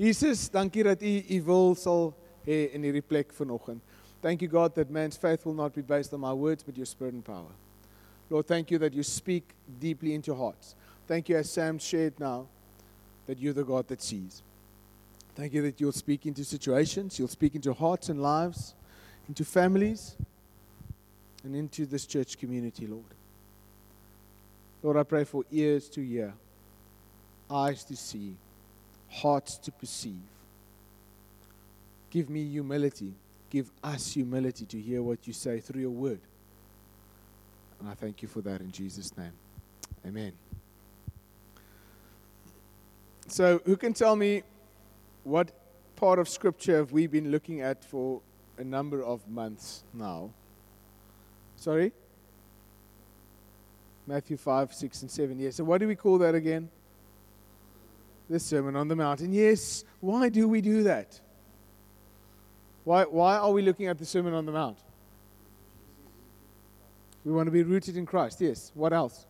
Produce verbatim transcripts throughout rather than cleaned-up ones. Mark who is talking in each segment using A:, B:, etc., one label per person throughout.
A: Jesus, dankie dat U U wil sal hê in hierdie plek vanoggend. Thank you, God, that man's faith will not be based on my words, but your spirit and power. Lord, thank you that you speak deeply into hearts. Thank you, as Sam shared now, that you're the God that sees. Thank you that you'll speak into situations, you'll speak into hearts and lives, into families, and into this church community, Lord. Lord, I pray for ears to hear, eyes to see, hearts to perceive. Give me humility. Give us humility to hear what you say through your word. And I thank you for that in Jesus' name. Amen. So, who can tell me what part of Scripture have we been looking at for a number of months now? Sorry? Matthew five, six, and seven. Yes. So what do we call that again? The Sermon on the Mountain. Yes. Why do we do that? Why, why are we looking at the Sermon on the Mount? We want to be rooted in Christ. Yes. What else?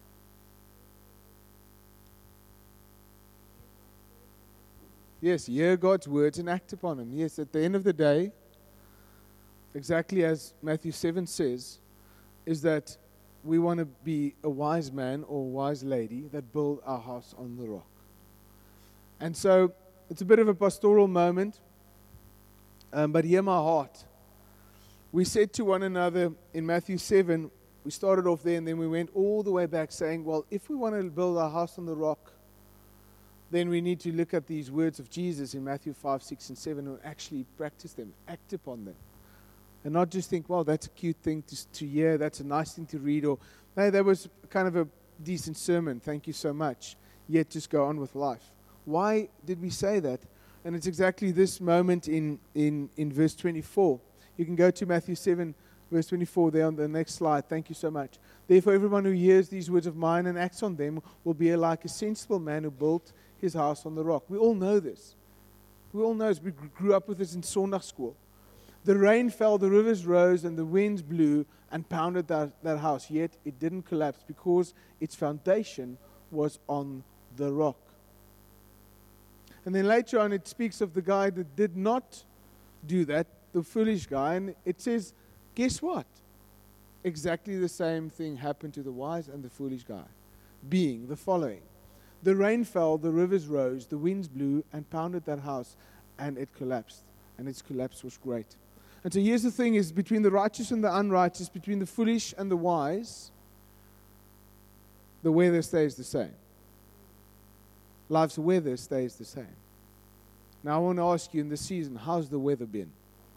A: Yes, hear God's words and act upon them. Yes, at the end of the day, exactly as Matthew seven says, is that we want to be a wise man or a wise lady that build our house on the rock. And so, it's a bit of a pastoral moment, um, but hear my heart. We said to one another in Matthew seven, we started off there and then we went all the way back saying, well, if we want to build our house on the rock, then we need to look at these words of Jesus in Matthew five, six, and seven and actually practice them, act upon them. And not just think, well, that's a cute thing to, to hear, that's a nice thing to read, or, no, that was kind of a decent sermon, thank you so much, yet just go on with life. Why did we say that? And it's exactly this moment in, in, in verse twenty-four. You can go to Matthew seven, verse twenty-four there on the next slide. Thank you so much. Therefore, everyone who hears these words of mine and acts on them will be like a sensible man who built his house on the rock. We all know this. We all know this. We grew up with this in Sondag school. The rain fell, the rivers rose, and the winds blew and pounded that, that house. Yet it didn't collapse because its foundation was on the rock. And then later on it speaks of the guy that did not do that, the foolish guy. And it says, guess what? Exactly the same thing happened to the wise and the foolish guy. Being the following. The rain fell, the rivers rose, the winds blew and pounded that house, and it collapsed. And its collapse was great. And so here's the thing, is between the righteous and the unrighteous, between the foolish and the wise, the weather stays the same. Life's weather stays the same. Now I want to ask you in this season, how's the weather been?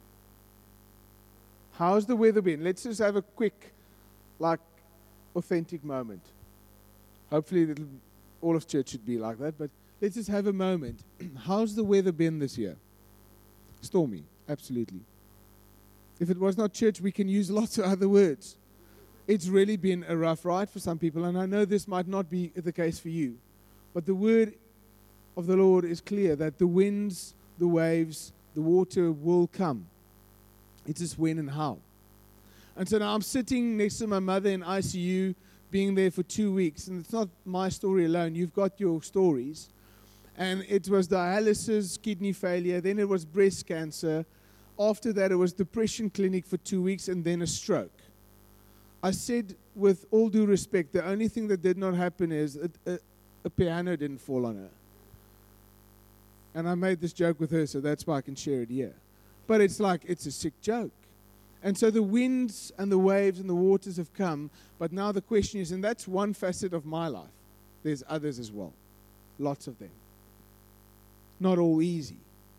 A: How's the weather been? Let's just have a quick, like, authentic moment. Hopefully it'll, all of church should be like that, but let's just have a moment. How's the weather been this year? Stormy, absolutely. If it was not church, we can use lots of other words. It's really been a rough ride for some people, and I know this might not be the case for you. But the word of the Lord is clear that the winds, the waves, the water will come. It's just when and how. And so now I'm sitting next to my mother in I C U, being there for two weeks. And it's not my story alone. You've got your stories. And it was dialysis, kidney failure. Then it was breast cancer. After that, it was depression clinic for two weeks and then a stroke. I said, with all due respect, the only thing that did not happen is a, a, a piano didn't fall on her. And I made this joke with her, so that's why I can share it here. But it's like, it's a sick joke. And so the winds and the waves and the waters have come, but now the question is, and that's one facet of my life. There's others as well. Lots of them. Not all easy.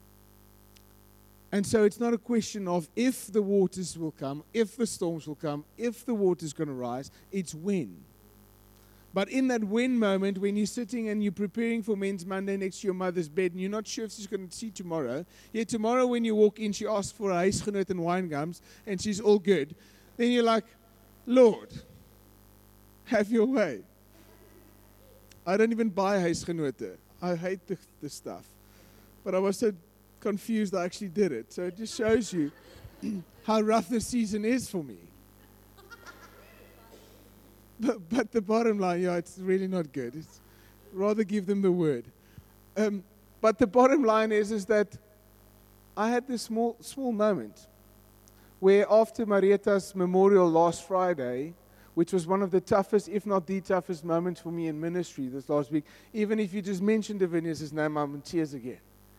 A: And so it's not a question of if the waters will come, if the storms will come, if the water's going to rise. It's when. But in that when moment, when you're sitting and you're preparing for Men's Monday next to your mother's bed, and you're not sure if she's going to see tomorrow, yet tomorrow when you walk in, she asks for a huisgenoot and wine gums, and she's all good. Then you're like, Lord, have your way. I don't even buy huisgenote. I hate the, the stuff. But I was so confused I actually did it. So it just shows you how rough the season is for me. But, but the bottom line, yeah, it's really not good. It's rather give them the word. Um, But the bottom line is, is that I had this small, small moment where after Marieta's memorial last Friday, which was one of the toughest, if not the toughest moments for me in ministry this last week, even if you just mentioned Divinius' name, I'm in tears again.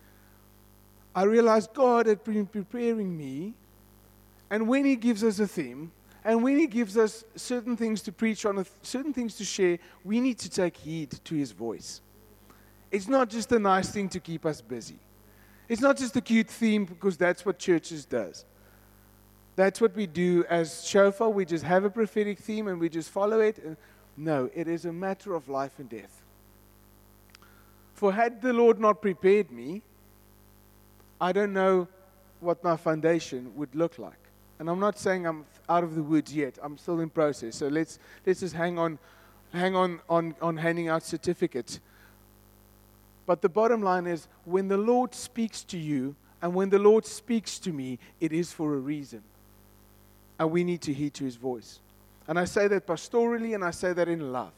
A: I realized God had been preparing me, and when He gives us a theme, and when He gives us certain things to preach on, certain things to share, we need to take heed to His voice. It's not just a nice thing to keep us busy. It's not just a cute theme because that's what churches does. That's what we do as Shofar. We just have a prophetic theme and we just follow it. No, it is a matter of life and death. For had the Lord not prepared me, I don't know what my foundation would look like. And I'm not saying I'm out of the woods yet. I'm still in process. So let's let's just hang on, hang on on, on handing out certificates. But the bottom line is, when the Lord speaks to you and when the Lord speaks to me, it is for a reason. And we need to heed to His voice. And I say that pastorally and I say that in love.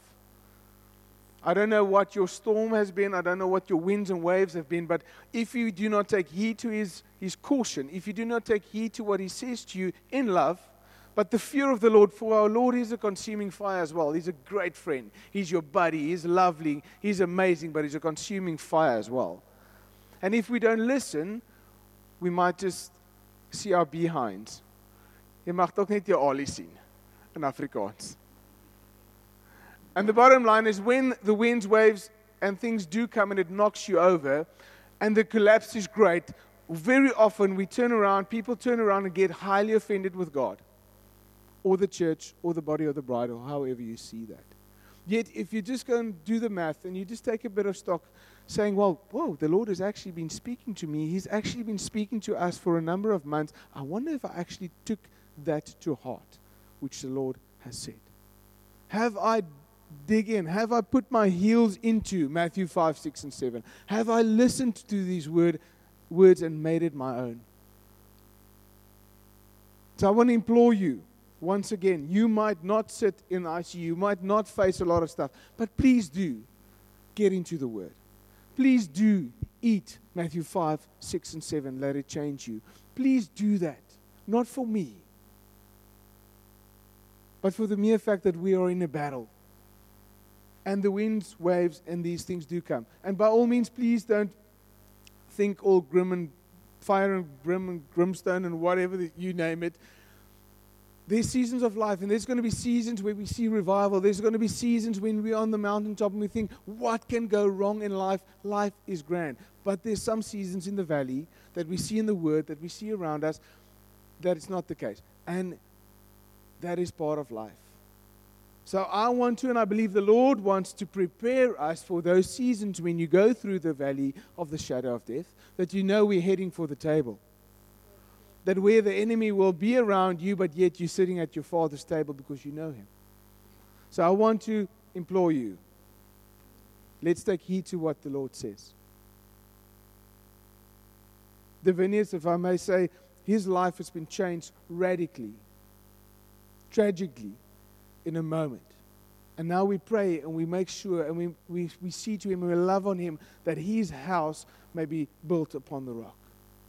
A: I don't know what your storm has been. I don't know what your winds and waves have been. But if you do not take heed to His, his caution, if you do not take heed to what He says to you in love, but the fear of the Lord, for our Lord is a consuming fire as well. He's a great friend. He's your buddy. He's lovely. He's amazing, but He's a consuming fire as well. And if we don't listen, we might just see our behinds. Jy mag toch net jou olie sien in Afrikaans. And the bottom line is, when the winds, waves, and things do come and it knocks you over, and the collapse is great, very often we turn around, people turn around and get highly offended with God, or the church, or the body of the bride, or however you see that. Yet, if you just go and do the math, and you just take a bit of stock, saying, well, whoa, the Lord has actually been speaking to me. He's actually been speaking to us for a number of months. I wonder if I actually took that to heart, which the Lord has said. Have I dig in? Have I put my heels into Matthew five, six, and seven? Have I listened to these word, words and made it my own? So I want to implore you, once again, you might not sit in I C U, you might not face a lot of stuff, but please do get into the Word. Please do eat Matthew five, six, and seven. Let it change you. Please do that. Not for me, but for the mere fact that we are in a battle. And the winds, waves, and these things do come. And by all means, please don't think all grim and fire and grim and brimstone and whatever the, you name it. There's seasons of life, and there's going to be seasons where we see revival. There's going to be seasons when we're on the mountaintop and we think, what can go wrong in life? Life is grand. But there's some seasons in the valley that we see in the Word, that we see around us, that it's not the case. And that is part of life. So I want to, and I believe the Lord wants to prepare us for those seasons when you go through the valley of the shadow of death, that you know we're heading for the table. That where the enemy will be around you, but yet you're sitting at your Father's table because you know Him. So I want to implore you, let's take heed to what the Lord says. Divinius, if I may say, his life has been changed radically, tragically, in a moment. And now we pray and we make sure and we, we, we see to Him and we love on Him that His house may be built upon the rock.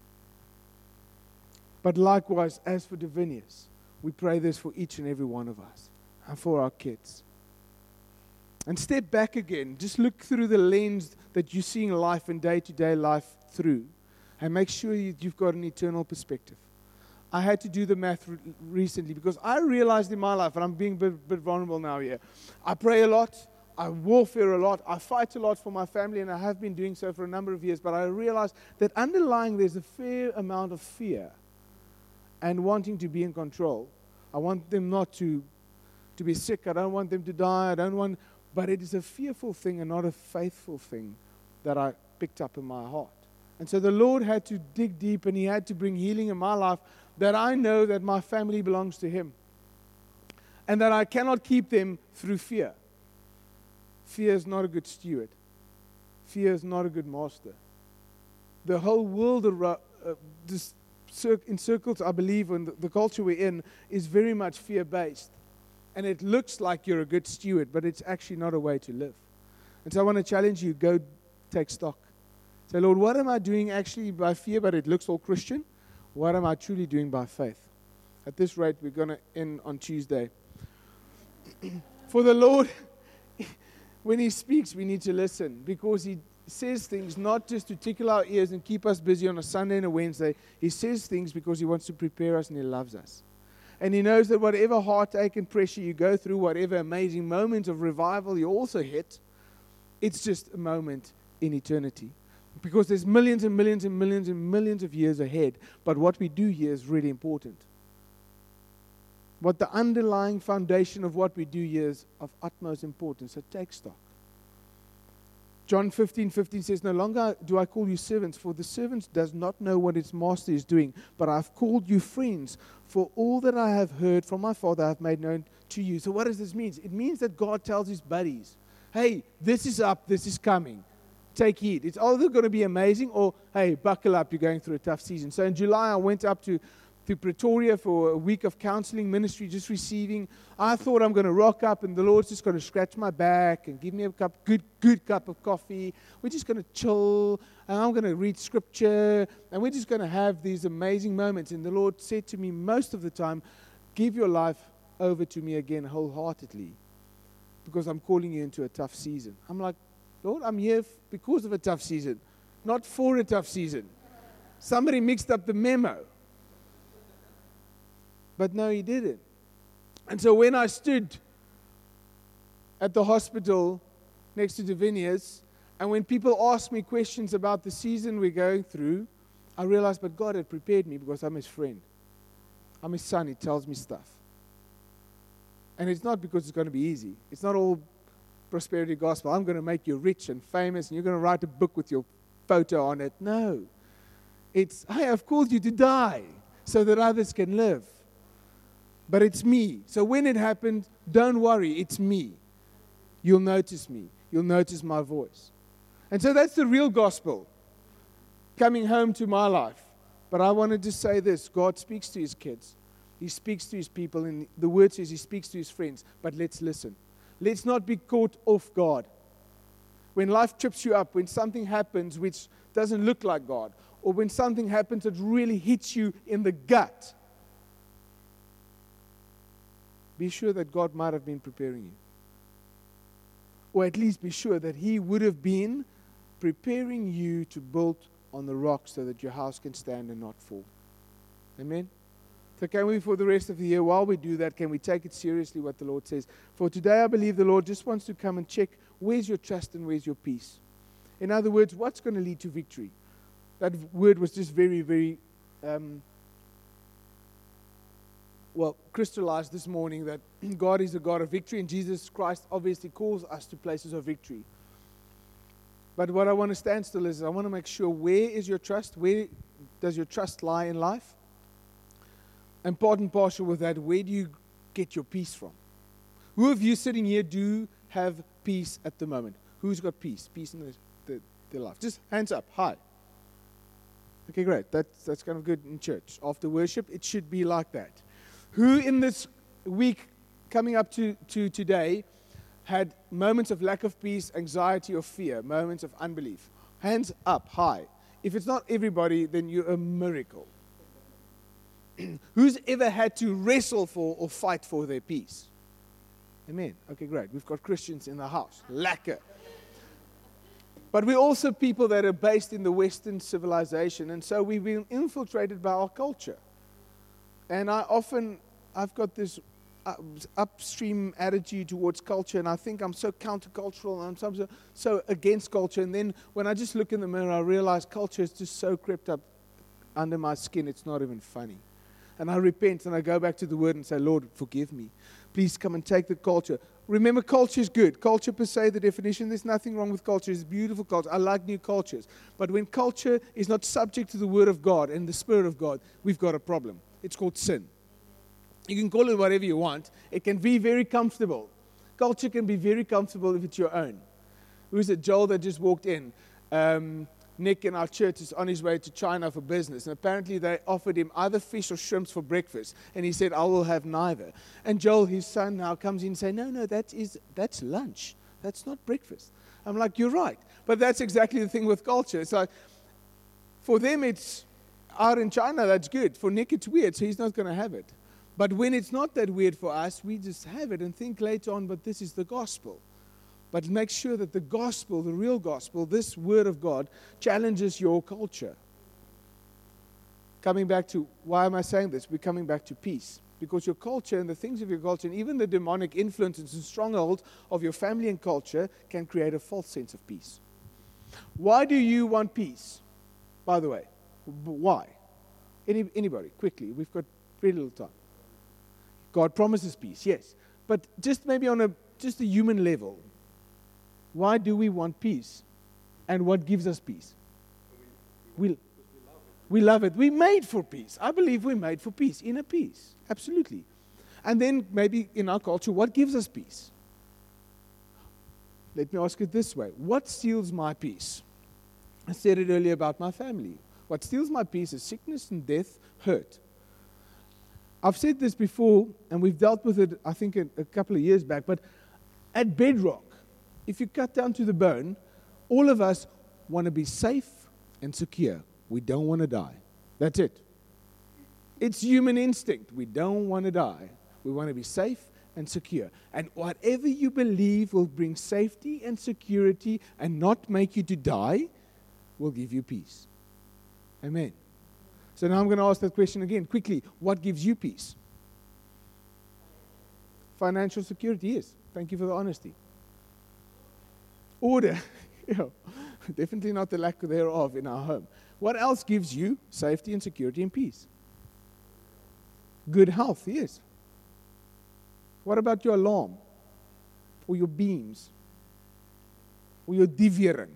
A: But likewise, as for Divinius, we pray this for each and every one of us and for our kids. And step back again. Just look through the lens that you're seeing life and day-to-day life through. And make sure you've got an eternal perspective. I had to do the math re- recently because I realized in my life, and I'm being a bit, bit vulnerable now here, I pray a lot, I warfare a lot, I fight a lot for my family, and I have been doing so for a number of years, but I realized that underlying there's a fair amount of fear and wanting to be in control. I want them not to, to be sick, I don't want them to die, I don't want, but it is a fearful thing and not a faithful thing that I picked up in my heart. And so the Lord had to dig deep and He had to bring healing in my life, that I know that my family belongs to Him. And that I cannot keep them through fear. Fear is not a good steward. Fear is not a good master. The whole world around, uh, this cir- in circles, I believe, in the, the culture we're in, is very much fear-based. And it looks like you're a good steward, but it's actually not a way to live. And so I want to challenge you, go take stock. Say, Lord, what am I doing actually by fear, but it looks all Christian? What am I truly doing by faith? At this rate, we're going to end on Tuesday. For the Lord, when He speaks, we need to listen, because He says things not just to tickle our ears and keep us busy on a Sunday and a Wednesday. He says things because He wants to prepare us and He loves us. And He knows that whatever heartache and pressure you go through, whatever amazing moment of revival you also hit, it's just a moment in eternity. Because there's millions and millions and millions and millions of years ahead. But what we do here is really important. What the underlying foundation of what we do here is of utmost importance. So take stock. John fifteen fifteen says, no longer do I call you servants, for the servant does not know what his master is doing, but I've called you friends, for all that I have heard from my Father I have made known to you. So what does this mean? It means that God tells His buddies, hey, this is up, this is coming. Take heed. It's either going to be amazing or, hey, buckle up, you're going through a tough season. So in July, I went up to, to Pretoria for a week of counseling ministry, just receiving. I thought I'm going to rock up and the Lord's just going to scratch my back and give me a cup, good, good cup of coffee. We're just going to chill and I'm going to read scripture and we're just going to have these amazing moments. And the Lord said to me most of the time, give your life over to me again wholeheartedly, because I'm calling you into a tough season. I'm like, Lord, I'm here because of a tough season, not for a tough season. Somebody mixed up the memo. But no, He didn't. And so when I stood at the hospital next to Divinius, and when people asked me questions about the season we're going through, I realized, but God had prepared me because I'm His friend. I'm His son. He tells me stuff. And it's not because it's going to be easy. It's not all prosperity gospel. I'm going to make you rich and famous and you're going to write a book with your photo on it. No. It's, hey, I've called you to die so that others can live. But it's me. So when it happened, don't worry, it's me. You'll notice me. You'll notice my voice. And so that's the real gospel coming home to my life. But I wanted to say this. God speaks to His kids. He speaks to His people. And the word says He speaks to His friends. But let's listen. Let's not be caught off guard. When life trips you up, when something happens which doesn't look like God, or when something happens that really hits you in the gut, be sure that God might have been preparing you. Or at least be sure that He would have been preparing you to build on the rock so that your house can stand and not fall. Amen? So can we, for the rest of the year, while we do that, can we take it seriously what the Lord says? For today, I believe the Lord just wants to come and check where's your trust and where's your peace. In other words, what's going to lead to victory? That word was just very, very, um, well, crystallized this morning that God is a God of victory, and Jesus Christ obviously calls us to places of victory. But what I want to stand still is I want to make sure, where is your trust? Where does your trust lie in life? And part and parcel with that, where do you get your peace from? Who of you sitting here do have peace at the moment? Who's got peace? Peace in the, the, their life. Just hands up. Hi. Okay, great. That's, that's kind of good in church. After worship, it should be like that. Who in this week coming up to, to today had moments of lack of peace, anxiety, or fear, moments of unbelief? Hands up. Hi. If it's not everybody, then you're a miracle. Who's ever had to wrestle for or fight for their peace? Amen. Okay, great. We've got Christians in the house. Lekker. But we're also people that are based in the Western civilization, and so we've been infiltrated by our culture. And I often, I've got this upstream attitude towards culture, and I think I'm so countercultural, and I'm so, so against culture. And then when I just look in the mirror, I realize culture is just so crept up under my skin, it's not even funny. And I repent and I go back to the Word and say, Lord, forgive me. Please come and take the culture. Remember, culture is good. Culture per se, the definition, there's nothing wrong with culture. It's beautiful culture. I like new cultures. But when culture is not subject to the Word of God and the Spirit of God, we've got a problem. It's called sin. You can call it whatever you want. It can be very comfortable. Culture can be very comfortable if it's your own. Who's it? Joel that just walked in. Um... Nick in our church is on his way to China for business, and apparently they offered him either fish or shrimps for breakfast, and he said, I will have neither. And Joel, his son, now comes in and says, no, no, that is, that's lunch. That's not breakfast. I'm like, you're right. But that's exactly the thing with culture. It's like, for them, it's out in China, that's good. For Nick, it's weird, so he's not going to have it. But when it's not that weird for us, we just have it and think later on, but this is the gospel. But make sure that the gospel, the real gospel, this word of God, challenges your culture. Coming back to, why am I saying this? We're coming back to peace. Because your culture and the things of your culture, and even the demonic influences and strongholds of your family and culture can create a false sense of peace. Why do you want peace? By the way, why? Any, anybody, quickly. We've got very little time. God promises peace, yes. But just maybe on a just a human level, why do we want peace? And what gives us peace? We, we love it. We're made for peace. I believe we're made for peace, inner peace. Absolutely. And then maybe in our culture, what gives us peace? Let me ask it this way. What steals my peace? I said it earlier about my family. What steals my peace is sickness and death, hurt. I've said this before, and we've dealt with it, I think, a, a couple of years back, but at bedrock, if you cut down to the bone, all of us want to be safe and secure. We don't want to die. That's it. It's human instinct. We don't want to die. We want to be safe and secure. And whatever you believe will bring safety and security and not make you to die will give you peace. Amen. So now I'm going to ask that question again, quickly. What gives you peace? Financial security, yes. Thank you for the honesty. Order. Yeah. Definitely not the lack thereof in our home. What else gives you safety and security and peace? Good health, yes. What about your alarm? Or your beams? Or your diviering?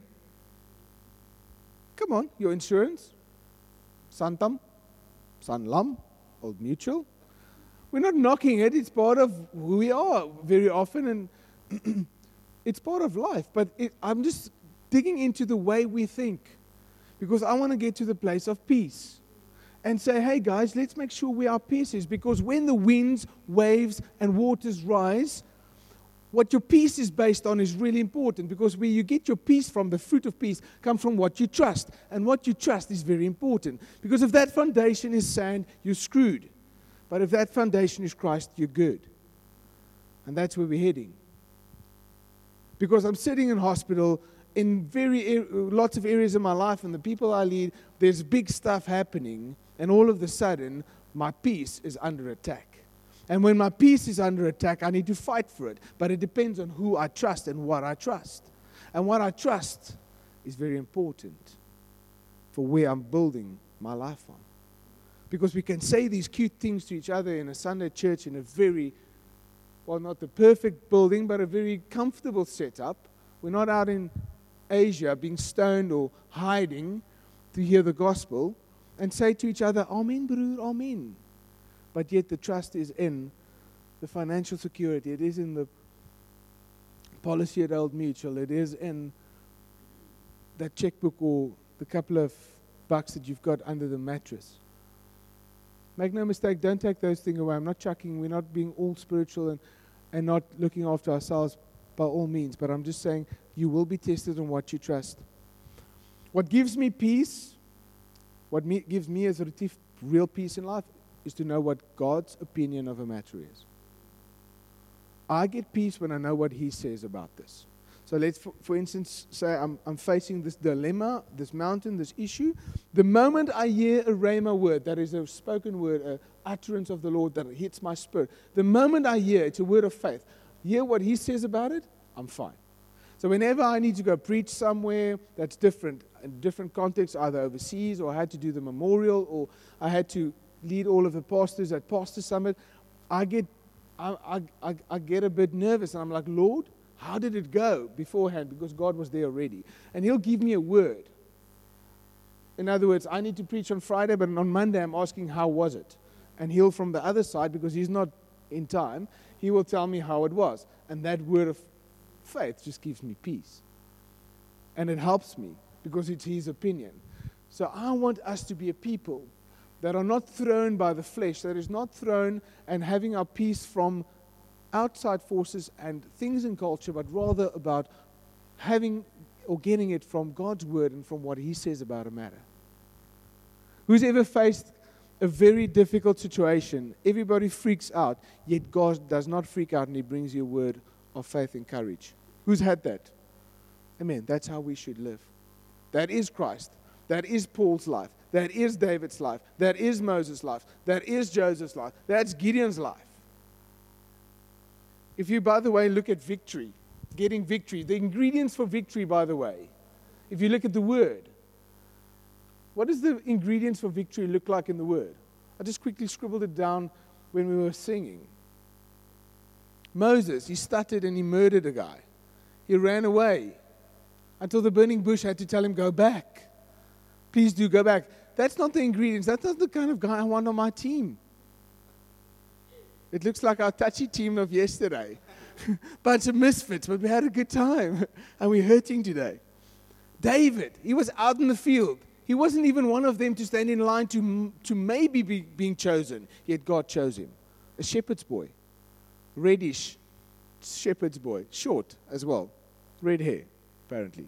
A: Come on, your insurance? Santam? Sanlam? Old Mutual? We're not knocking it. It's part of who we are very often, and it's part of life. But it, I'm just digging into the way we think, because I want to get to the place of peace and say, hey guys, let's make sure we are peace, because when the winds, waves, and waters rise, what your peace is based on is really important, because where you get your peace from, the fruit of peace, comes from what you trust. And what you trust is very important, because if that foundation is sand, you're screwed. But if that foundation is Christ, you're good. And that's where we're heading. Because I'm sitting in hospital in very lots of areas of my life, and the people I lead, there's big stuff happening, and all of a sudden, my peace is under attack. And when my peace is under attack, I need to fight for it. But it depends on who I trust and what I trust. And what I trust is very important for where I'm building my life on. Because we can say these cute things to each other in a Sunday church in a very, well, not the perfect building, but a very comfortable setup. We're not out in Asia being stoned or hiding to hear the gospel and say to each other, Amen, broer, Amen. But yet the trust is in the financial security. It is in the policy at Old Mutual. It is in that checkbook or the couple of bucks that you've got under the mattress. Make no mistake, don't take those things away. I'm not chucking. We're not being all spiritual and, and not looking after ourselves by all means. But I'm just saying you will be tested on what you trust. What gives me peace, what me, gives me as a real peace in life, is to know what God's opinion of a matter is. I get peace when I know what He says about this. So let's, for, for instance, say I'm, I'm facing this dilemma, this mountain, this issue. The moment I hear a rhema word, that is a spoken word, an utterance of the Lord that hits my spirit, the moment I hear, it's a word of faith, hear what He says about it, I'm fine. So whenever I need to go preach somewhere that's different, in different contexts, either overseas, or I had to do the memorial, or I had to lead all of the pastors at Pastor Summit, I get I, I, I, I get a bit nervous, and I'm like, Lord, how did it go beforehand? Because God was there already. And He'll give me a word. In other words, I need to preach on Friday, but on Monday I'm asking, how was it? And He'll, from the other side, because He's not in time, He will tell me how it was. And that word of faith just gives me peace. And it helps me, because it's His opinion. So I want us to be a people that are not thrown by the flesh, that is not thrown and having our peace from outside forces and things in culture, but rather about having or getting it from God's word and from what he says about a matter? Who's ever faced a very difficult situation? Everybody freaks out, yet God does not freak out and he brings you a word of faith and courage. Who's had that? Amen. That's how we should live. That is Christ. That is Paul's life. That is David's life. That is Moses' life. That is Joseph's life. That's Gideon's life. If you, by the way, look at victory, getting victory, the ingredients for victory, by the way, if you look at the word, what does the ingredients for victory look like in the word? I just quickly scribbled it down when we were singing. Moses, he stuttered and he murdered a guy. He ran away until the burning bush had to tell him, go back. Please do go back. That's not the ingredients. That's not the kind of guy I want on my team. It looks like our touchy team of yesterday. Bunch of misfits, but we had a good time. And we're hurting today. David, he was out in the field. He wasn't even one of them to stand in line to, to maybe be being chosen. Yet God chose him. A shepherd's boy. Reddish shepherd's boy. Short as well. Red hair, apparently.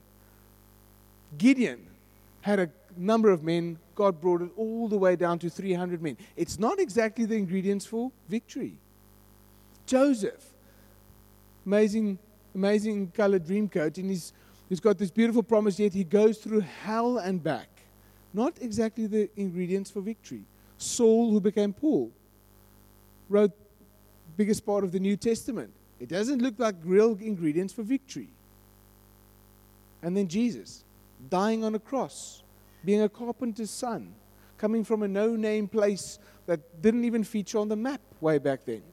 A: Gideon had a number of men. God brought it all the way down to three hundred men. It's not exactly the ingredients for victory. Joseph, amazing, amazing colored dream coat, and he's, he's got this beautiful promise, yet he goes through hell and back. Not exactly the ingredients for victory. Saul, who became Paul, wrote the biggest part of the New Testament. It doesn't look like real ingredients for victory. And then Jesus, dying on a cross, being a carpenter's son, coming from a no-name place that didn't even feature on the map way back then.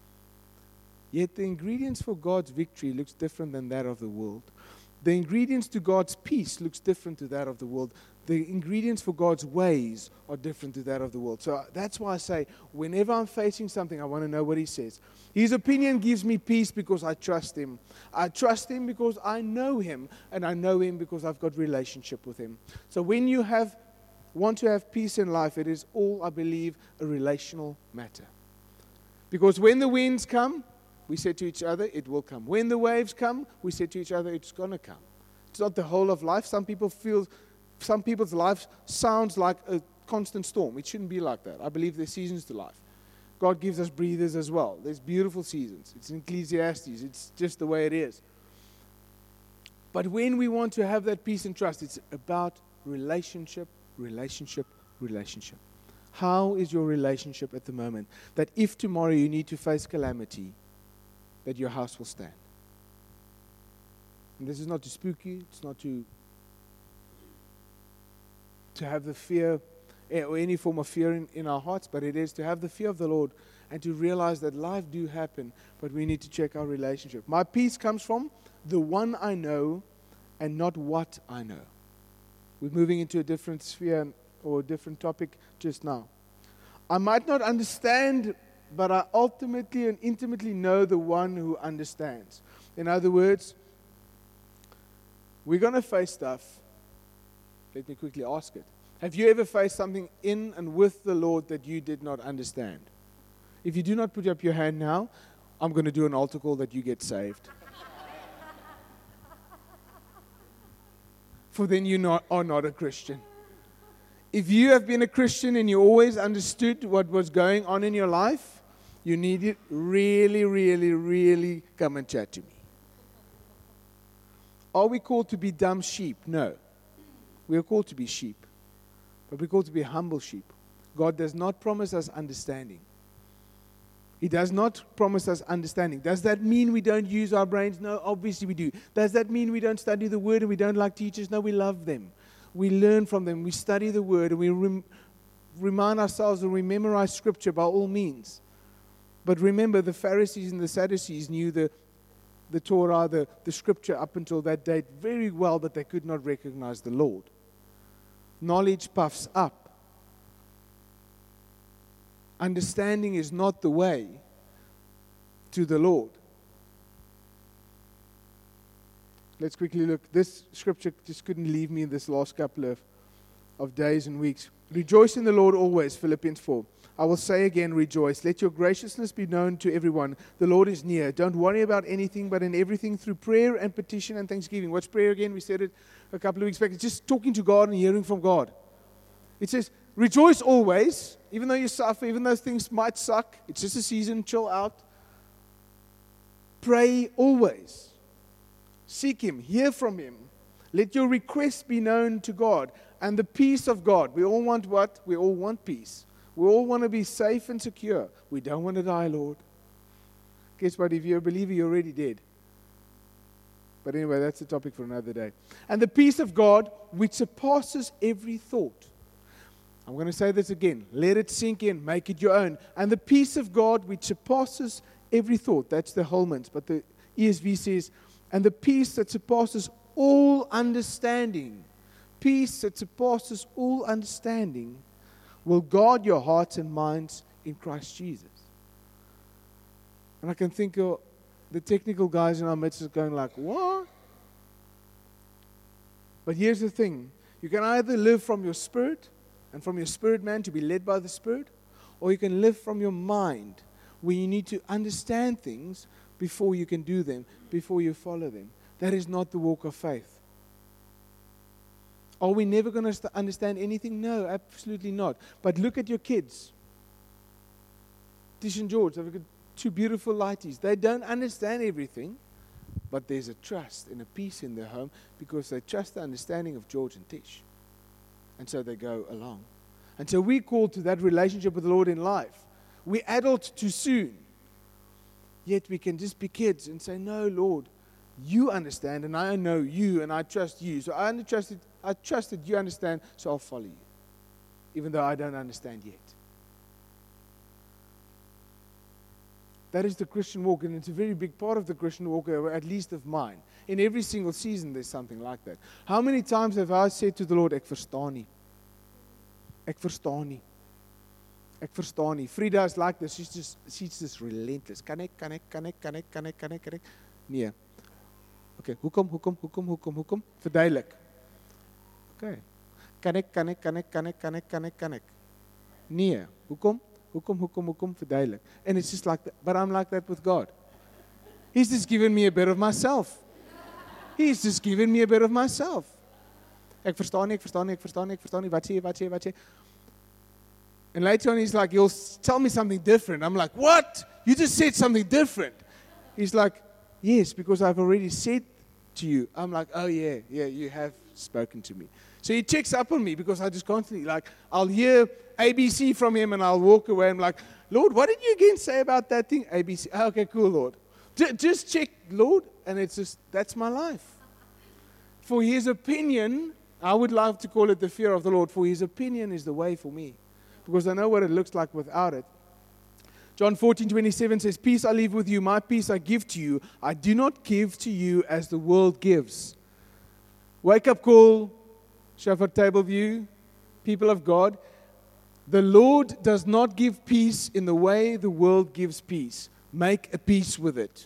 A: Yet the ingredients for God's victory looks different than that of the world. The ingredients to God's peace looks different to that of the world. The ingredients for God's ways are different to that of the world. So that's why I say, whenever I'm facing something, I want to know what he says. His opinion gives me peace because I trust him. I trust him because I know him, and I know him because I've got relationship with him. So when you have want to have peace in life, it is all, I believe, a relational matter. Because when the winds come, we say to each other, it will come. When the waves come, we say to each other, it's going to come. It's not the whole of life. Some people feel, some people's life sounds like a constant storm. It shouldn't be like that. I believe there's seasons to life. God gives us breathers as well. There's beautiful seasons. It's in Ecclesiastes. It's just the way it is. But when we want to have that peace and trust, it's about relationship, relationship, relationship. How is your relationship at the moment? That if tomorrow you need to face calamity, that your house will stand. And this is not to spook you. It's not to, to have the fear or any form of fear in, in our hearts, but it is to have the fear of the Lord and to realize that life do happen, but we need to check our relationship. My peace comes from the one I know and not what I know. We're moving into a different sphere or a different topic just now. I might not understand, but I ultimately and intimately know the one who understands. In other words, we're going to face stuff. Let me quickly ask it. Have you ever faced something in and with the Lord that you did not understand? If you do not put up your hand now, I'm going to do an altar call that you get saved. For then you not, are not a Christian. If you have been a Christian and you always understood what was going on in your life, you need to really, really, really come and chat to me. Are we called to be dumb sheep? No. We are called to be sheep. But we're called to be humble sheep. God does not promise us understanding. He does not promise us understanding. Does that mean we don't use our brains? No, obviously we do. Does that mean we don't study the Word and we don't like teachers? No, we love them. We learn from them. We study the Word and we rem- remind ourselves and we memorize Scripture by all means. But remember, the Pharisees and the Sadducees knew the, the Torah, the, the Scripture up until that date very well, but they could not recognize the Lord. Knowledge puffs up. Understanding is not the way to the Lord. Let's quickly look. This scripture just couldn't leave me in this last couple of of days and weeks. Rejoice in the Lord always, Philippians four. I will say again, rejoice. Let your graciousness be known to everyone. The Lord is near. Don't worry about anything, but in everything through prayer and petition and thanksgiving. What's prayer again? We said it a couple of weeks back. It's just talking to God and hearing from God. It says, rejoice always, even though you suffer, even though things might suck. It's just a season, chill out. Pray always. Seek Him, hear from Him. Let your requests be known to God. And the peace of God. We all want what? We all want peace. We all want to be safe and secure. We don't want to die, Lord. Guess what? If you're a believer, you're already dead. But anyway, that's a topic for another day. And the peace of God, which surpasses every thought. I'm going to say this again. Let it sink in. Make it your own. And the peace of God, which surpasses every thought. That's the Holman's. But the E S V says, and the peace that surpasses all understanding. Peace that surpasses all understanding will guard your hearts and minds in Christ Jesus. And I can think of the technical guys in our midst are going like, what? But here's the thing. You can either live from your spirit and from your spirit man to be led by the Spirit, or you can live from your mind where you need to understand things before you can do them, before you follow them. That is not the walk of faith. Are we never going to understand anything? No, absolutely not. But look at your kids. Tish and George, they've got two beautiful lighties. They don't understand everything, but there's a trust and a peace in their home because they trust the understanding of George and Tish. And so they go along. And so we call to that relationship with the Lord in life. We're adult too soon. Yet we can just be kids and say, no, Lord, you understand, and I know you, and I trust you. So I trust it, I trust that you understand, so I'll follow you, even though I don't understand yet. That is the Christian walk, and it's a very big part of the Christian walk, at least of mine. In every single season, there's something like that. How many times have I said to the Lord, ek verstaan nie. Ek verstaan nie. Ek verstaan nie. Frida is like this. She's just, she's just relentless. Kan ek, kan ek, kan ek, kan ek, kan ek, kan ek, kan ek. Nee. Okay, hoekom, hoekom, hoekom, hoekom, hoekom? Verduidelik. Okay. Kan ek, kan ek, kan ek, kan ek, kan ek, kan ek, kan ek. Nee. Hoekom? Hoekom, hoekom, hoekom? Verduidelik. And it's just like that. But I'm like that with God. He's just given me a bit of myself. He's just given me a bit of myself. Ek verstaan nie, ek verstaan nie, ek verstaan nie, ek verstaan nie. Wat sê, wat sê, wat sê? And later on he's like, he'll tell me something different. I'm like, what? You just said something different. He's like, yes, because I've already said to you. I'm like, oh yeah, yeah, you have spoken to me. So he checks up on me because I just constantly, like, I'll hear A B C from him and I'll walk away. I'm like, Lord, what did you again say about that thing? A B C. Oh, okay, cool, Lord. J- just check, Lord, and it's just, that's my life. For his opinion, I would love to call it the fear of the Lord, for his opinion is the way for me. Because I know what it looks like without it. John fourteen twenty-seven says, peace I leave with you, my peace I give to you. I do not give to you as the world gives. Wake up call, Shepherd Table View, people of God. The Lord does not give peace in the way the world gives peace. Make a peace with it.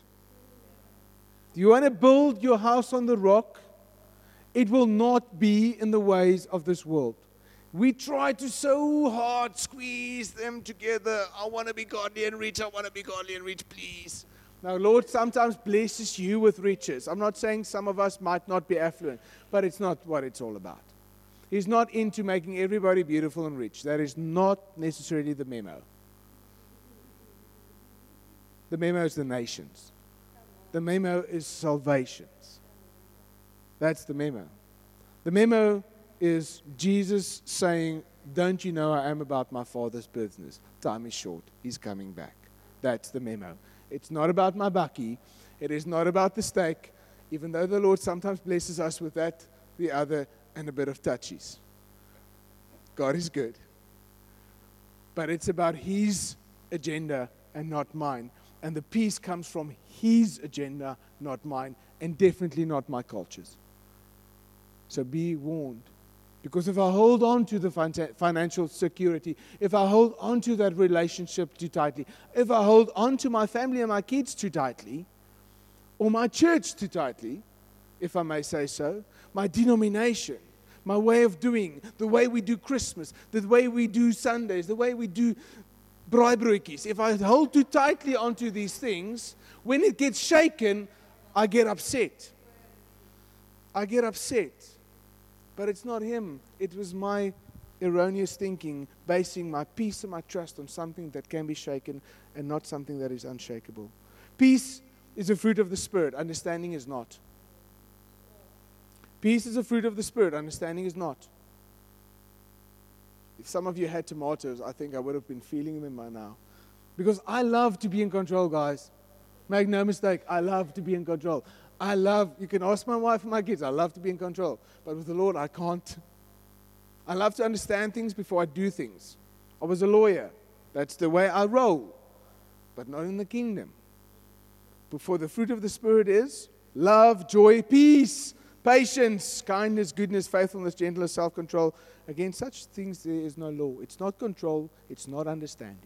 A: Do you want to build your house on the rock? It will not be in the ways of this world. We try to so hard squeeze them together. I want to be godly and rich. I want to be godly and rich, please. Now, Lord sometimes blesses you with riches. I'm not saying some of us might not be affluent, but it's not what it's all about. He's not into making everybody beautiful and rich. That is not necessarily the memo. The memo is the nations. The memo is salvations. That's the memo. The memo is Jesus saying, don't you know I am about my Father's business? Time is short. He's coming back. That's the memo. It's not about my bucky. It is not about the steak, even though the Lord sometimes blesses us with that, the other, and a bit of touchies. God is good. But it's about His agenda and not mine. And the peace comes from His agenda, not mine, and definitely not my culture's. So be warned. Because if I hold on to the financial security, if I hold on to that relationship too tightly, if I hold on to my family and my kids too tightly, or my church too tightly, if I may say so, my denomination, my way of doing, the way we do Christmas, the way we do Sundays, the way we do braaibroodjies. If I hold too tightly onto these things, when it gets shaken, I get upset. I get upset. But it's not him. It was my erroneous thinking, basing my peace and my trust on something that can be shaken and not something that is unshakable. Peace is a fruit of the Spirit. Understanding is not. Peace is a fruit of the Spirit. Understanding is not. If some of you had tomatoes, I think I would have been feeling them by now. Because I love to be in control, guys. Make no mistake, I love to be in control. I love, you can ask my wife and my kids, I love to be in control. But with the Lord, I can't. I love to understand things before I do things. I was a lawyer. That's the way I roll. But not in the kingdom. Before the fruit of the Spirit is love, joy, peace, patience, kindness, goodness, faithfulness, gentleness, self-control. Against such things there is no law. It's not control. It's not understanding.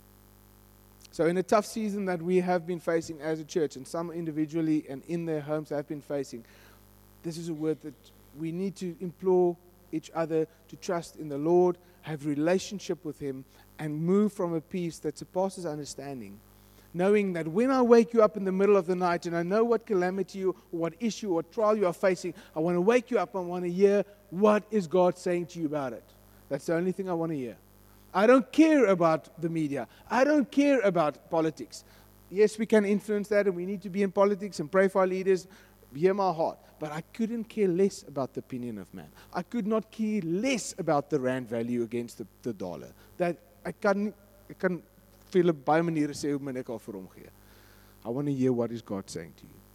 A: So in a tough season that we have been facing as a church, and some individually and in their homes have been facing, this is a word that we need to implore each other to trust in the Lord, have relationship with Him, and move from a peace that surpasses understanding. Knowing that when I wake you up in the middle of the night and I know what calamity or what issue or trial you are facing, I want to wake you up and I want to hear what is God saying to you about it. That's the only thing I want to hear. I don't care about the media. I don't care about politics. Yes, we can influence that and we need to be in politics and pray for our leaders. Hear my heart. But I couldn't care less about the opinion of man. I could not care less about the rand value against the, the dollar. That I can I can feel baie maniere sê hoe min ek al vir hom gee. I want to hear what is God saying to you.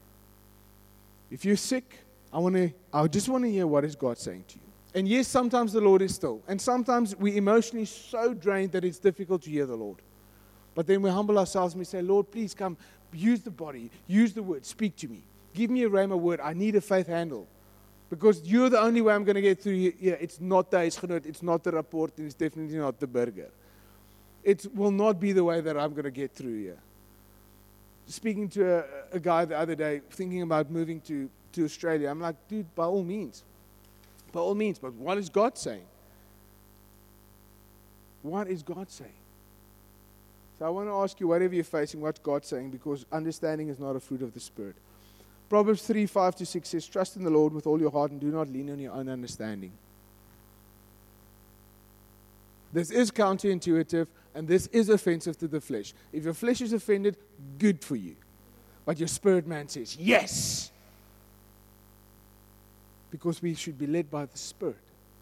A: If you're sick, I want to I just want to hear what is God saying to you. And yes, sometimes the Lord is still. And sometimes we're emotionally so drained that it's difficult to hear the Lord. But then we humble ourselves and we say, Lord, please come, use the body, use the word, speak to me. Give me a rhema word. I need a faith handle. Because you're the only way I'm going to get through here. It's not the huisgenoot, it's not the rapport, and it's definitely not the burger. It will not be the way that I'm going to get through here. Speaking to a, a guy the other day, thinking about moving to, to Australia, I'm like, dude, by all means. By all means, but what is God saying? What is God saying? So I want to ask you, whatever you're facing, what's God saying? Because understanding is not a fruit of the Spirit. Proverbs three, five to six says, trust in the Lord with all your heart and do not lean on your own understanding. This is counterintuitive and this is offensive to the flesh. If your flesh is offended, good for you. But your spirit man says, yes. Because we should be led by the Spirit.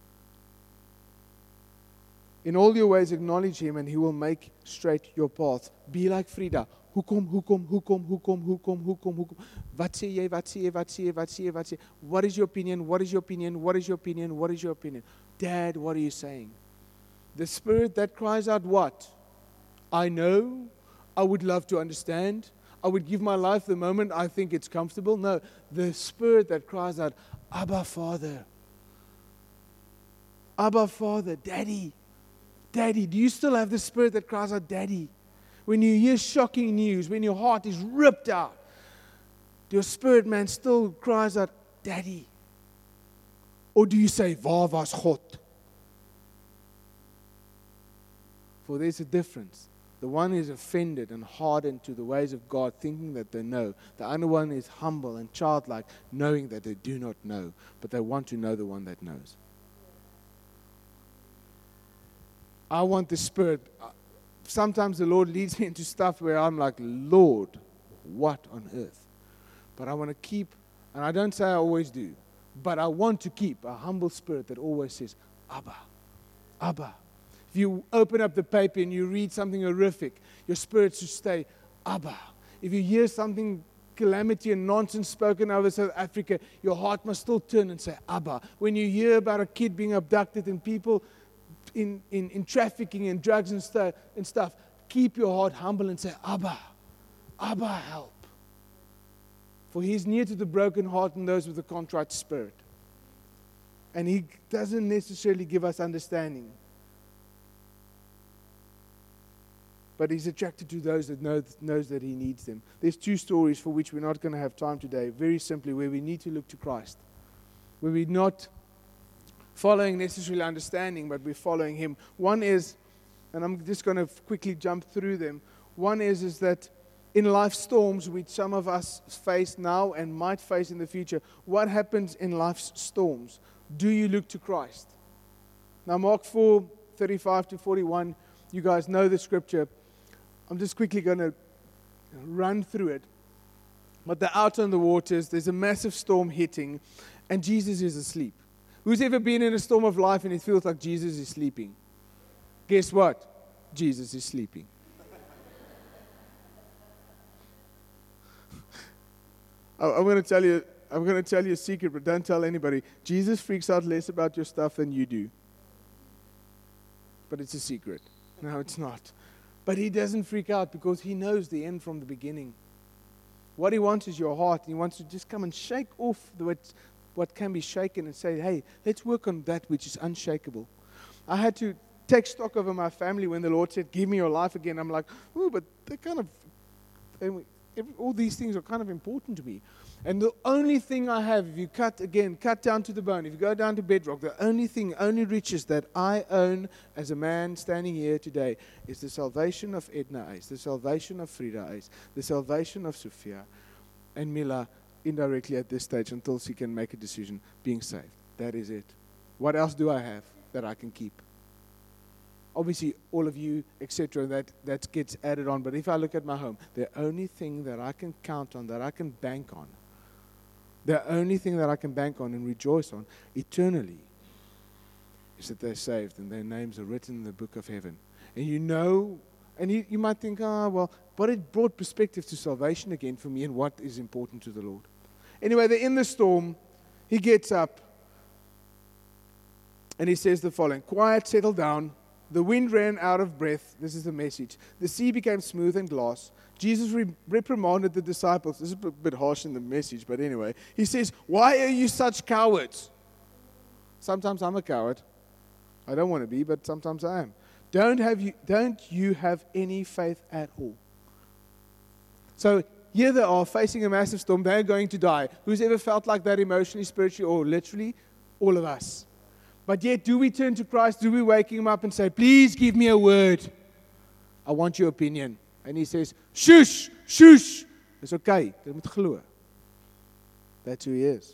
A: In all your ways acknowledge Him and He will make straight your path. Be like Frida. Hoekom, hoekom, hoekom, hoekom, hoekom, hoekom, hoekom. Wat sê jy, wat sê jy, wat sê jy, wat sê jy, wat sê jy? What is your opinion? What is your opinion? What is your opinion? What is your opinion? Dad, what are you saying? The spirit that cries out what? I know. I would love to understand. I would give my life the moment I think it's comfortable. No, the spirit that cries out, Abba, Father. Abba, Father, Daddy. Daddy, do you still have the spirit that cries out, Daddy? When you hear shocking news, when your heart is ripped out, your spirit man still cries out, Daddy. Or do you say, Waar was God? For there's a difference. The one is offended and hardened to the ways of God, thinking that they know. The other one is humble and childlike, knowing that they do not know, but they want to know the one that knows. I want the Spirit. Sometimes the Lord leads me into stuff where I'm like, Lord, what on earth? But I want to keep, and I don't say I always do, but I want to keep a humble spirit that always says, Abba, Abba. If you open up the paper and you read something horrific, your spirit should stay, Abba. If you hear something, calamity and nonsense spoken over South Africa, your heart must still turn and say, Abba. When you hear about a kid being abducted and people in, in, in trafficking and drugs and, stu- and stuff, keep your heart humble and say, Abba, Abba, help. For He's near to the broken heart and those with a contrite spirit. And He doesn't necessarily give us understanding. But He's attracted to those that know, knows that He needs them. There's two stories for which we're not going to have time today. Very simply, where we need to look to Christ. Where we're not following necessarily understanding, but we're following Him. One is, and I'm just going to quickly jump through them. One is, is that in life storms, which some of us face now and might face in the future, what happens in life's storms? Do you look to Christ? Now, Mark four, thirty-five to forty-one, you guys know the scripture. I'm just quickly going to run through it. But they're out on the waters, there's a massive storm hitting, and Jesus is asleep. Who's ever been in a storm of life and it feels like Jesus is sleeping? Guess what? Jesus is sleeping. I'm going to tell you, I'm going to tell you a secret, but don't tell anybody. Jesus freaks out less about your stuff than you do. But it's a secret. No, it's not. But He doesn't freak out because He knows the end from the beginning. What He wants is your heart. He wants to just come and shake off the, what, what can be shaken and say, hey, let's work on that which is unshakable. I had to take stock over my family when the Lord said, give me your life again. I'm like, oh, but they kind of, they, Every, all these things are kind of important to me. And the only thing I have, if you cut again, cut down to the bone, if you go down to bedrock, the only thing, only riches that I own as a man standing here today is the salvation of Edna Ace, the salvation of Frida Ace, the salvation of Sophia and Mila indirectly at this stage until she can make a decision being saved. That is it. What else do I have that I can keep? Obviously, all of you, et cetera, that, that gets added on. But if I look at my home, the only thing that I can count on, that I can bank on, the only thing that I can bank on and rejoice on eternally is that they're saved and their names are written in the book of heaven. And you know, and you, you might think, ah, oh, well, but it brought perspective to salvation again for me and what is important to the Lord. Anyway, they're in the storm. He gets up and he says the following: quiet, settle down. The wind ran out of breath. This is the message. The sea became smooth and glass. Jesus re- reprimanded the disciples. This is a bit harsh in the message, but anyway. He says, why are you such cowards? Sometimes I'm a coward. I don't want to be, but sometimes I am. Don't have you, don't you have any faith at all? So here they are facing a massive storm. They're going to die. Who's ever felt like that emotionally, spiritually, or literally? All of us. But yet, do we turn to Christ? Do we wake Him up and say, please give me a word? I want your opinion. And He says, shush, shush. It's okay. Jy moet glo. That's who He is.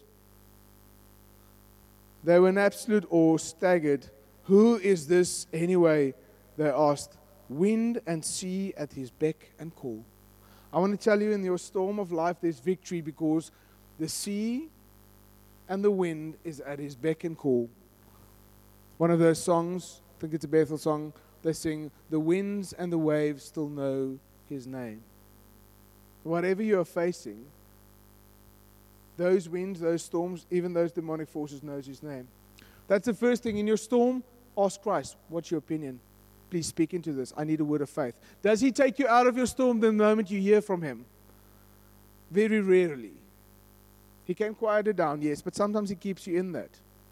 A: They were in absolute awe, staggered. Who is this anyway? They asked. Wind and sea at His beck and call. I want to tell you, in your storm of life, there's victory because the sea and the wind is at His beck and call. One of those songs, I think it's a Bethel song, they sing, the winds and the waves still know His name. Whatever you are facing, those winds, those storms, even those demonic forces knows His name. That's the first thing. In your storm, ask Christ, what's your opinion? Please speak into this. I need a word of faith. Does He take you out of your storm the moment you hear from Him? Very rarely. He can quiet it down, yes, but sometimes He keeps you in that.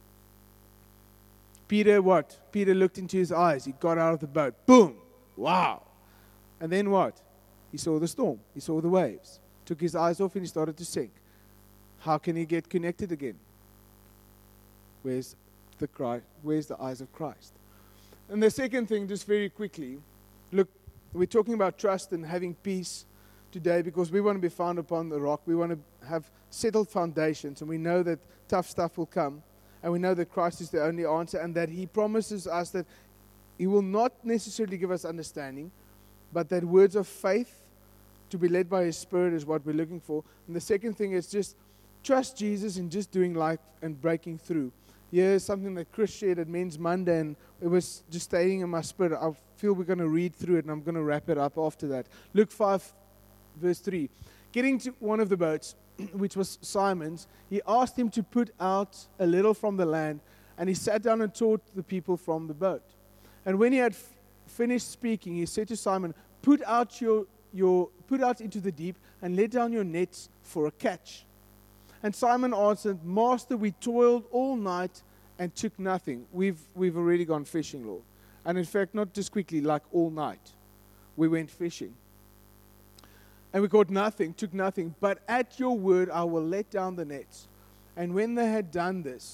A: Peter, what? Peter looked into His eyes. He got out of the boat. Boom! Wow! And then what? He saw the storm. He saw the waves. Took his eyes off and he started to sink. How can he get connected again? Where's the Christ? Where's the eyes of Christ? And the second thing, just very quickly, look, we're talking about trust and having peace today because we want to be found upon the rock. We want to have settled foundations, and we know that tough stuff will come. And we know that Christ is the only answer, and that He promises us that He will not necessarily give us understanding, but that words of faith to be led by His Spirit is what we're looking for. And the second thing is just trust Jesus in just doing life and breaking through. Here's something that Chris shared at Men's Monday, and it was just staying in my spirit. I feel we're going to read through it, and I'm going to wrap it up after that. Luke five, verse three. Getting to one of the boats, which was Simon's, he asked him to put out a little from the land, and he sat down and taught the people from the boat. And when he had f- finished speaking, he said to Simon, put out your, your put out into the deep and let down your nets for a catch. And Simon answered, Master, we toiled all night and took nothing. We've we've already gone fishing, Lord. And in fact, not just quickly, like all night. We went fishing. And we caught nothing, took nothing. But at your word, I will let down the nets. And when they had done this,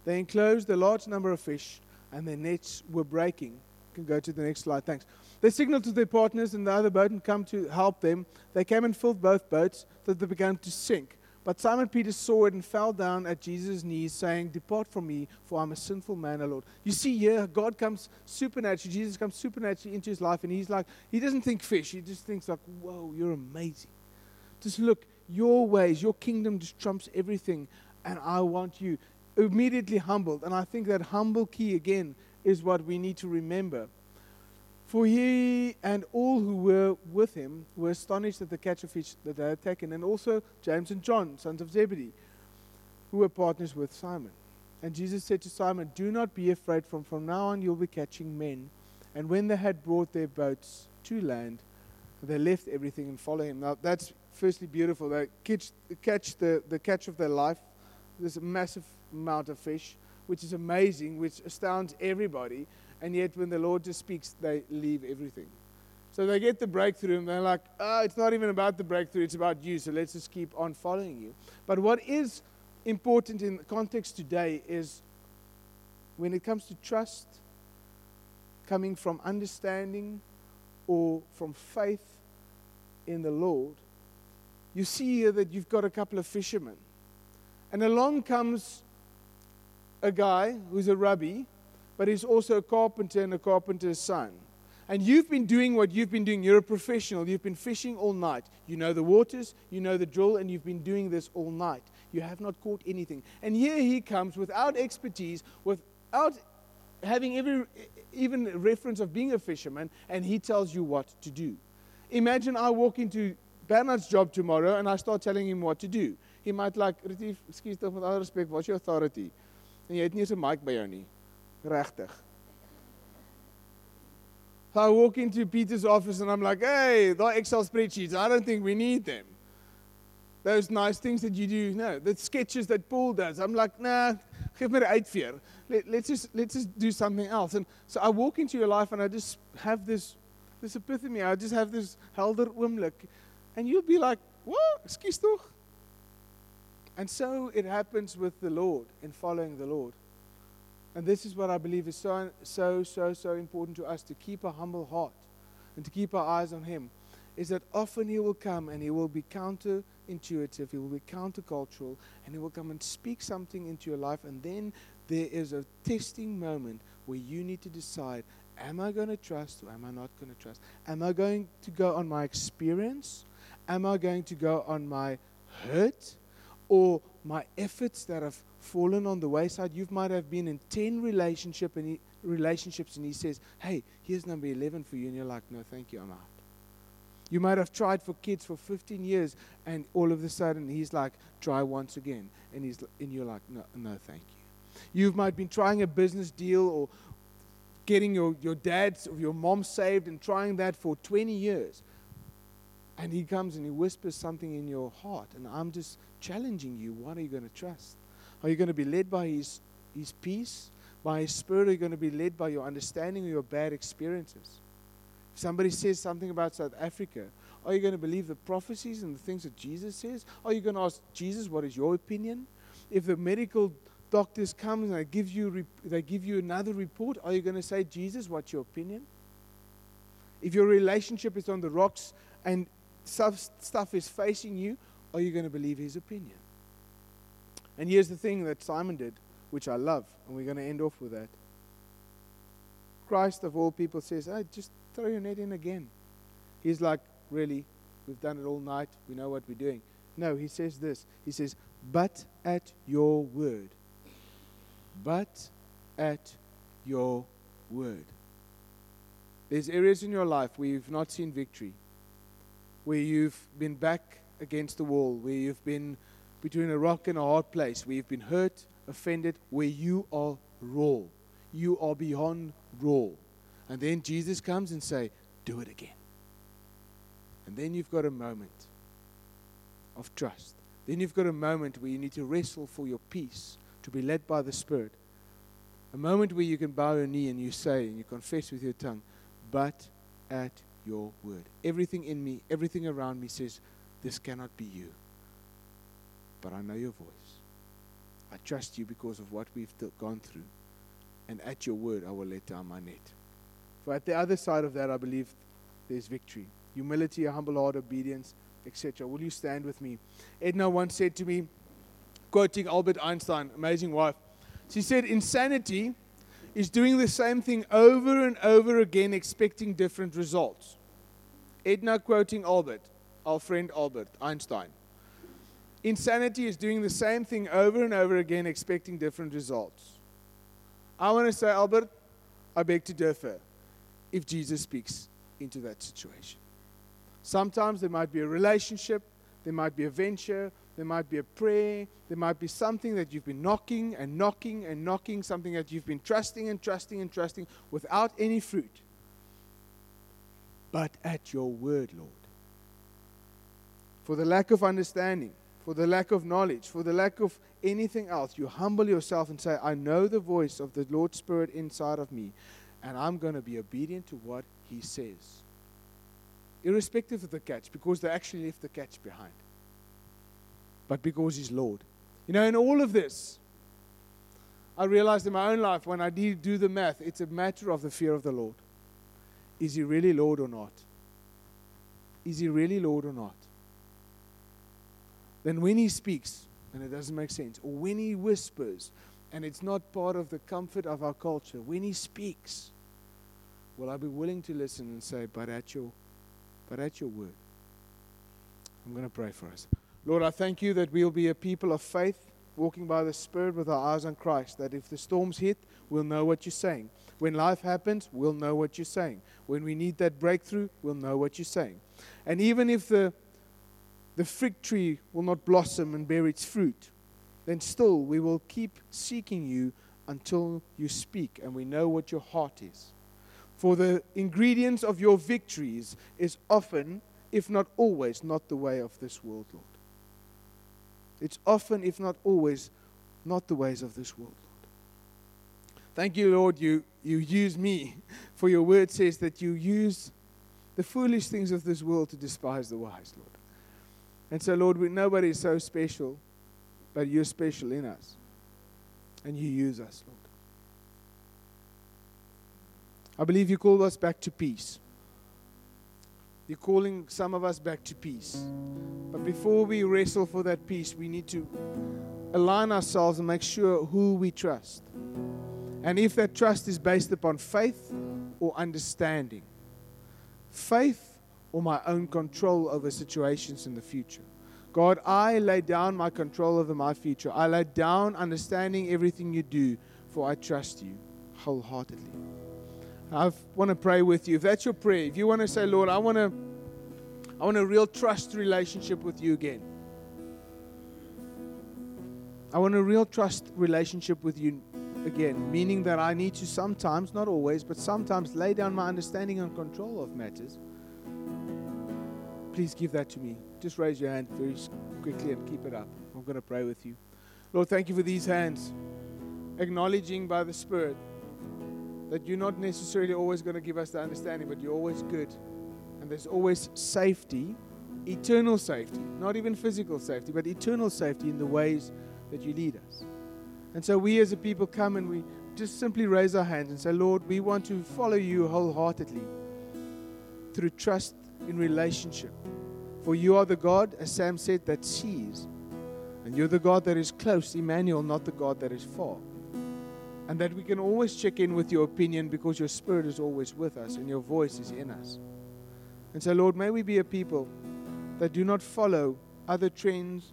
A: They enclosed a large number of fish, and their nets were breaking. You can go to the next slide, thanks. They signaled to their partners in the other boat and come to help them. They came and filled both boats, so that they began to sink. But Simon Peter saw it and fell down at Jesus' knees, saying, "Depart from me, for I'm a sinful man, O Lord." You see here, God comes supernaturally, Jesus comes supernaturally into his life, and he's like, he doesn't think fish, he just thinks like, whoa, you're amazing. Just look, your ways, your kingdom just trumps everything, and I want you. Immediately humbled, and I think that humble key again is what we need to remember. For he and all who were with him were astonished at the catch of fish that they had taken, and also James and John, sons of Zebedee, who were partners with Simon. And Jesus said to Simon, "Do not be afraid, from, from now on you'll be catching men." And when they had brought their boats to land, they left everything and followed him. Now that's firstly beautiful. They catch, catch the, the catch of their life. There's a massive amount of fish, which is amazing, which astounds everybody. And yet when the Lord just speaks, they leave everything. So they get the breakthrough, and they're like, oh, it's not even about the breakthrough, it's about you, so let's just keep on following you. But what is important in the context today is when it comes to trust, coming from understanding or from faith in the Lord, you see here that you've got a couple of fishermen. And along comes a guy who's a rabbi, but he's also a carpenter and a carpenter's son. And you've been doing what you've been doing. You're a professional. You've been fishing all night. You know the waters, you know the drill, and you've been doing this all night. You have not caught anything. And here he comes without expertise, without having every, even a reference of being a fisherman, and he tells you what to do. Imagine I walk into Bernard's job tomorrow and I start telling him what to do. He might like, Retief, excuse me, with all respect, what's your authority? En jy het nie eens 'n mic by jou nie. Regtig. So I walk into Peter's office and I'm like, hey, the Excel spreadsheets, I don't think we need them. Those nice things that you do, no. The sketches that Paul does, I'm like, nah, geef my 'n uitveer. Let, let's just let's just do something else. And so I walk into your life and I just have this this epiphany. I just have this helder oomblik. And you'll be like, what? Excuse toch? And so it happens with the Lord, in following the Lord. And this is what I believe is so, so, so, so important to us, to keep a humble heart and to keep our eyes on Him, is that often He will come and He will be counterintuitive, He will be countercultural, and He will come and speak something into your life, and then there is a testing moment where you need to decide, am I going to trust or am I not going to trust? Am I going to go on my experience? Am I going to go on my hurt? Or my efforts that have fallen on the wayside? You might have been in ten relationship and he, relationships and he says, hey, here's number eleven for you. And you're like, no, thank you, I'm out. You might have tried for kids for fifteen years and all of a sudden he's like, try once again. And, he's, and you're like, no, no, thank you. You might have been trying a business deal or getting your, your dad's or your mom saved and trying that for twenty years. And he comes and he whispers something in your heart. And I'm just challenging you. What are you going to trust? Are you going to be led by his, his peace, by His Spirit? Are you going to be led by your understanding of your bad experiences? If somebody says something about South Africa, are you going to believe the prophecies and the things that Jesus says? Are you going to ask Jesus, what is your opinion? If the medical doctors come and they give you, rep- they give you another report, are you going to say, Jesus, what's your opinion? If your relationship is on the rocks and Stuff, stuff is facing you, are you going to believe his opinion? And here's the thing that Simon did, which I love, and we're going to end off with that. Christ, of all people, says, hey, just throw your net in again. He's like, really? We've done it all night. We know what we're doing. No, he says this. He says, but at your word. But at your word. There's areas in your life where you've not seen victory, where you've been back against the wall, where you've been between a rock and a hard place, where you've been hurt, offended, where you are raw. You are beyond raw. And then Jesus comes and say, do it again. And then you've got a moment of trust. Then you've got a moment where you need to wrestle for your peace, to be led by the Spirit. A moment where you can bow your knee and you say, and you confess with your tongue, but at your word. Everything in me, everything around me says, this cannot be you. But I know your voice. I trust you because of what we've t- gone through. And at your word, I will let down my net. For at the other side of that, I believe there's victory. Humility, a humble heart, obedience, et cetera. Will you stand with me? Edna once said to me, quoting Albert Einstein, amazing wife, she said, insanity is doing the same thing over and over again, expecting different results. Edna quoting Albert, our friend Albert Einstein. Insanity is doing the same thing over and over again, expecting different results. I want to say, Albert, I beg to differ if Jesus speaks into that situation. Sometimes there might be a relationship, there might be a venture, there might be a prayer, there might be something that you've been knocking and knocking and knocking, something that you've been trusting and trusting and trusting without any fruit. But at your word, Lord. For the lack of understanding, for the lack of knowledge, for the lack of anything else, you humble yourself and say, I know the voice of the Lord's Spirit inside of me, and I'm going to be obedient to what He says. Irrespective of the catch, because they actually left the catch behind. But because He's Lord. You know, in all of this, I realized in my own life, when I do do the math, it's a matter of the fear of the Lord. Is He really Lord or not? Is He really Lord or not? Then when He speaks, and it doesn't make sense, or when He whispers, and it's not part of the comfort of our culture, when He speaks, will I be willing to listen and say, but at your, but at your word? I'm going to pray for us. Lord, I thank you that we'll be a people of faith, walking by the Spirit with our eyes on Christ, that if the storms hit, we'll know what you're saying. When life happens, we'll know what you're saying. When we need that breakthrough, we'll know what you're saying. And even if the the fig tree will not blossom and bear its fruit, then still we will keep seeking you until you speak and we know what your heart is. For the ingredients of your victories is often, if not always, not the way of this world, Lord. It's often, if not always, not the ways of this world, Lord. Thank you, Lord, you, you use me, for your word says that you use the foolish things of this world to despise the wise, Lord. And so, Lord, we, nobody is so special, but you're special in us. And you use us, Lord. I believe you call us back to peace. You're calling some of us back to peace. But before we wrestle for that peace, we need to align ourselves and make sure who we trust. And if that trust is based upon faith or understanding. Faith or my own control over situations in the future. God, I lay down my control over my future. I lay down understanding everything you do, for I trust you wholeheartedly. I want to pray with you. If that's your prayer, if you want to say, Lord, I want to, I want a real trust relationship with you again. I want a real trust relationship with you again, meaning that I need to sometimes, not always, but sometimes lay down my understanding and control of matters. Please give that to me. Just raise your hand very quickly and keep it up. I'm going to pray with you. Lord, thank you for these hands, acknowledging by the Spirit that you're not necessarily always going to give us the understanding, but you're always good. And there's always safety, eternal safety, not even physical safety, but eternal safety in the ways that you lead us. And so we as a people come and we just simply raise our hands and say, Lord, we want to follow you wholeheartedly through trust in relationship. For you are the God, as Sam said, that sees. And you're the God that is close, Emmanuel, not the God that is far. And that we can always check in with your opinion because your Spirit is always with us and your voice is in us. And so, Lord, may we be a people that do not follow other trends,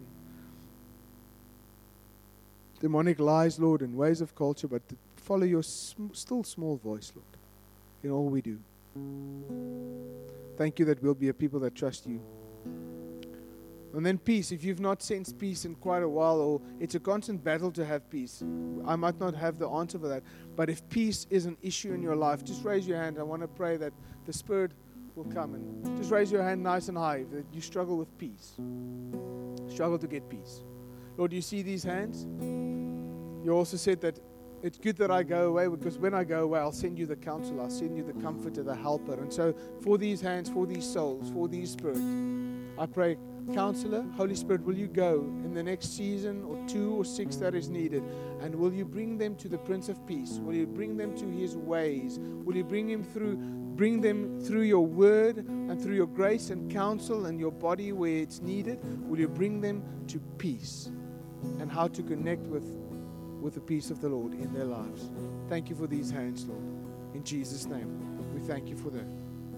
A: demonic lies, Lord, and ways of culture, but to follow your sm- still small voice, Lord, in all we do. Thank you that we'll be a people that trust you. And then peace. If you've not sensed peace in quite a while, or it's a constant battle to have peace, I might not have the answer for that. But if peace is an issue in your life, just raise your hand. I want to pray that the Spirit will come. And just raise your hand nice and high that you struggle with peace. Struggle to get peace. Lord, you see these hands? You also said that it's good that I go away, because when I go away, I'll send you the counselor, I'll send you the comforter, the helper. And so for these hands, for these souls, for these spirits, I pray, Counselor, Holy Spirit, will you go in the next season or two or six that is needed, and will you bring them to the Prince of Peace? Will you bring them to His ways? Will you bring him through, bring them through your word and through your grace and counsel and your body where it's needed? Will you bring them to peace and how to connect with, with the peace of the Lord in their lives? Thank you for these hands, Lord. In Jesus' name, we thank you for that.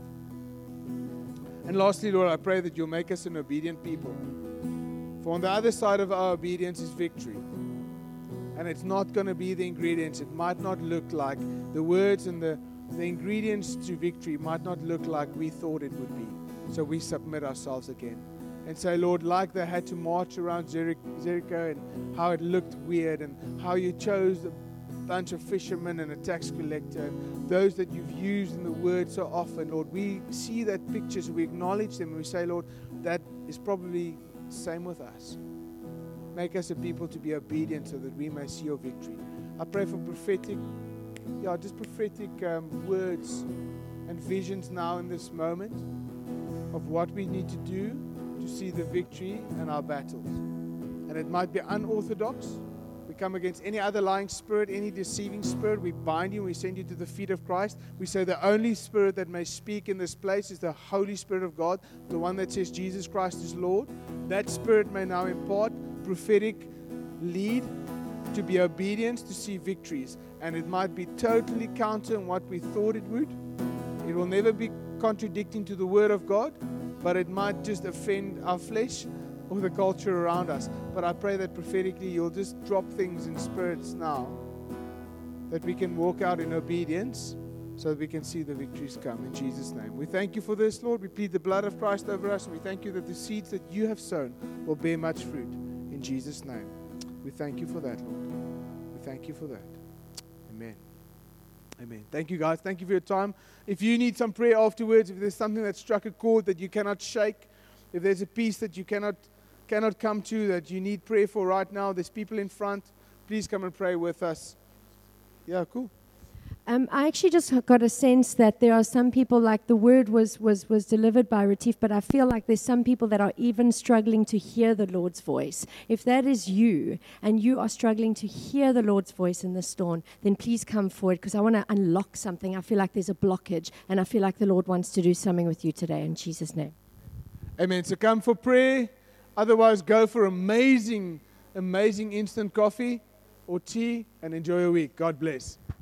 A: And lastly, Lord, I pray that you'll make us an obedient people. For on the other side of our obedience is victory. And it's not going to be the ingredients. It might not look like the words and the, the ingredients to victory might not look like we thought it would be. So we submit ourselves again. And say, Lord, like they had to march around Jericho and how it looked weird and how you chose the bunch of fishermen and a tax collector, and those that you've used in the word so often, Lord, we see that pictures, we acknowledge them, and we say, Lord, that is probably the same with us. Make us a people to be obedient so that we may see your victory. I pray for prophetic, yeah, just prophetic um, words and visions now in this moment of what we need to do to see the victory in our battles. And it might be unorthodox. We come against any other lying spirit, any deceiving spirit. We bind you, we send you to the feet of Christ. We say the only spirit that may speak in this place is the Holy Spirit of God, the one that says Jesus Christ is Lord. That spirit may now impart prophetic lead to be obedience, to see victories. And it might be totally counter in what we thought it would. It will never be contradicting to the Word of God, but it might just offend our flesh or the culture around us. But I pray that prophetically you'll just drop things in spirits now, that we can walk out in obedience so that we can see the victories come in Jesus' name. We thank you for this, Lord. We plead the blood of Christ over us, and we thank you that the seeds that you have sown will bear much fruit in Jesus' name. We thank you for that, Lord. We thank you for that. Amen. Amen. Thank you, guys. Thank you for your time. If you need some prayer afterwards, if there's something that struck a chord that you cannot shake, if there's a piece that you cannot cannot come to that you need prayer for right now, there's people in front. Please come and pray with us. Yeah, cool.
B: Um, I actually just got a sense that there are some people, like the word was, was, was delivered by Retief, but I feel like there's some people that are even struggling to hear the Lord's voice. If that is you, and you are struggling to hear the Lord's voice in this dawn, then please come forward, because I want to unlock something. I feel like there's a blockage, and I feel like the Lord wants to do something with you today, in Jesus' name.
A: Amen. So come for prayer. Otherwise, go for amazing, amazing instant coffee or tea and enjoy your week. God bless.